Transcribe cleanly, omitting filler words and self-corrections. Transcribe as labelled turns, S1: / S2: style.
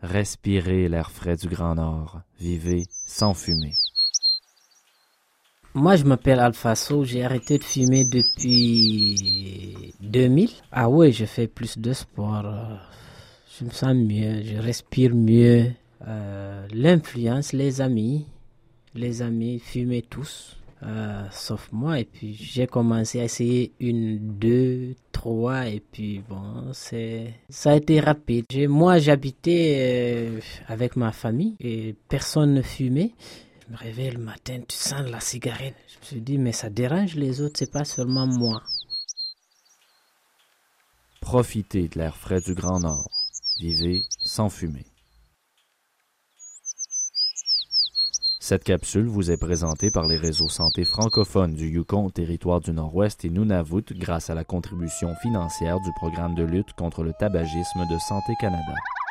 S1: Respirez l'air frais du Grand Nord. Vivez sans fumer.
S2: Moi, je m'appelle Alfaso, j'ai arrêté de fumer depuis 2000. Ah ouais, je fais plus de sport, je me sens mieux, je respire mieux. L'influence, les amis fumaient tous, sauf moi. Et puis j'ai commencé à essayer une, deux, trois, et puis bon, ça a été rapide. Moi, j'habitais avec ma famille et personne ne fumait. Je me réveille le matin, tu sens la cigarette. Je me suis dit, mais ça dérange les autres, c'est pas seulement moi.
S1: Profitez de l'air frais du Grand Nord. Vivez sans fumer. Cette capsule vous est présentée par les réseaux santé francophones du Yukon, territoire du Nord-Ouest et Nunavut grâce à la contribution financière du programme de lutte contre le tabagisme de Santé Canada.